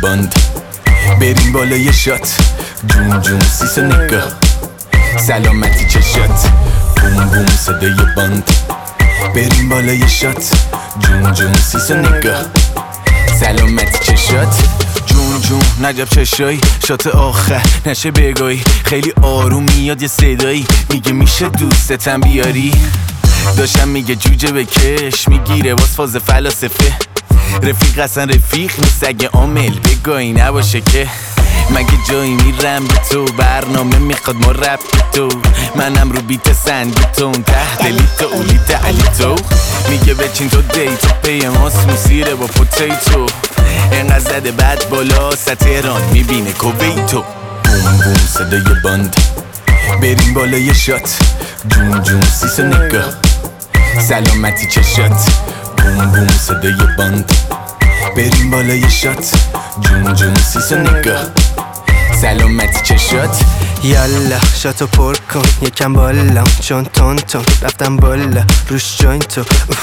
باند، بریم بالا یه شات، جون جون سیس و نگاه، سلامتی چشات، بوم بوم صدای باند، بریم بالا یه شات، جون جون سیس و نگاه، سلامتی چشات، جون جون نجب چشایی، شات آخر نشه بگایی، خیلی آروم میاد یه صدایی میگه میشه دوستتم بیاری، داشتم میگه جوجه بکش، میگیره باز فاز فلاسفه، رفیق اصلا رفیق نیست اگه عامل بگایی نباشه که، مگه جایی میرم بی تو، برنامه میخواد ما رب بی تو، منم رو بیت سندی تو، اون ته دلیت اولیت علی تو، میگه بچین تو دیتو، پی ماست موسیره با پوتیتو، اینقدر زده بعد بالا تهران میبینه کویتو، بوم بوم صدای باند، بریم بالا یه شات، جون جون سیس و نگاه، سلامتی چشات، بوم بوم صدای باند، بریم بالا یه شات، جون جون سیس و نگاه، سلامتی چشات، یالا شاتو پر کن یکم بالا، چون تون تون رفتم بالا روش جوینتو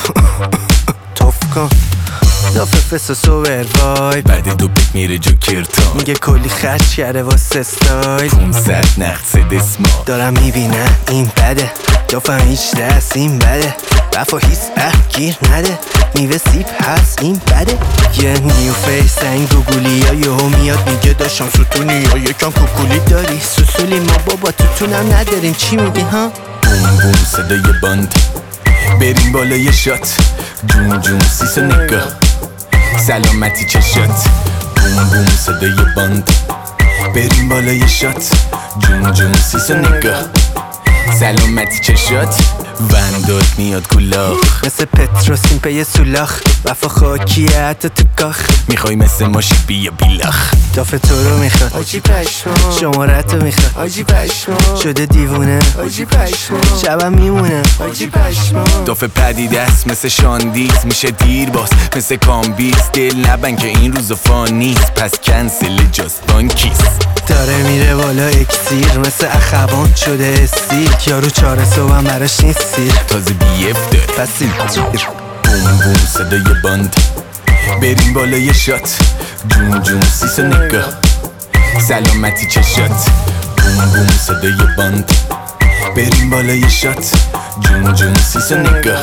توف کن، دافه فس و سوور وای، بعد دو پیک میره جوکرتون، میگه کلی خرج کرده واسه استایل، 500 نقصد اسما، دارم میبینم این بده، دافم هیچ دست این بده، وفا هیس گیر نده، میوه سیب هست این بده، یه نیو فیس این گوگولی ها یهو میاد میگه داشتم ستونی یا یکم کوکولی داری سوسولی، ما بابا توتونم نداریم چی میگی ها، بوم بوم صدای باند، بریم بالا یه شات، جون جون سیس و نگاه، سلامتی چشات، بوم بوم صدای باند، بریم بالا یه شات، جون جون سیس و نگاه، سلامتی چشات، ونداد میاد کلاخ، مثل پتروسین پی سولاخ، وفا خاکیه حتی تو کاخ، میخوای مثل ماشی بیا بیلاخ، دافه تو رو میخواد آجی پشما، شمارت رو میخواد آجی پشما، شده دیوونه آجی پشما، شبم میمونه آجی پشما، دافه پدیده است مثل شاندیز، میشه دیر باز مثل کامبیز، دل نبن که این روز فان نیست، پس کنسل جاست بانکیز، داره میره بالا اکسیر مثل اخوان شده استیر، یارو 4 صبحم براش نیست سیر، تازه بیف داره پس این بوم بوم صدای باند، بریم بالا یه شات، جون جون سیس و نگاه، سلامتی چشات، بوم بوم صدای باند، بریم بالا یه شات، جون جون سیس و نگاه،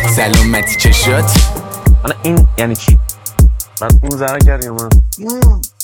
سلامتی چشات. حالا این یعنی چی؟ بعد اون ذره کرد یا من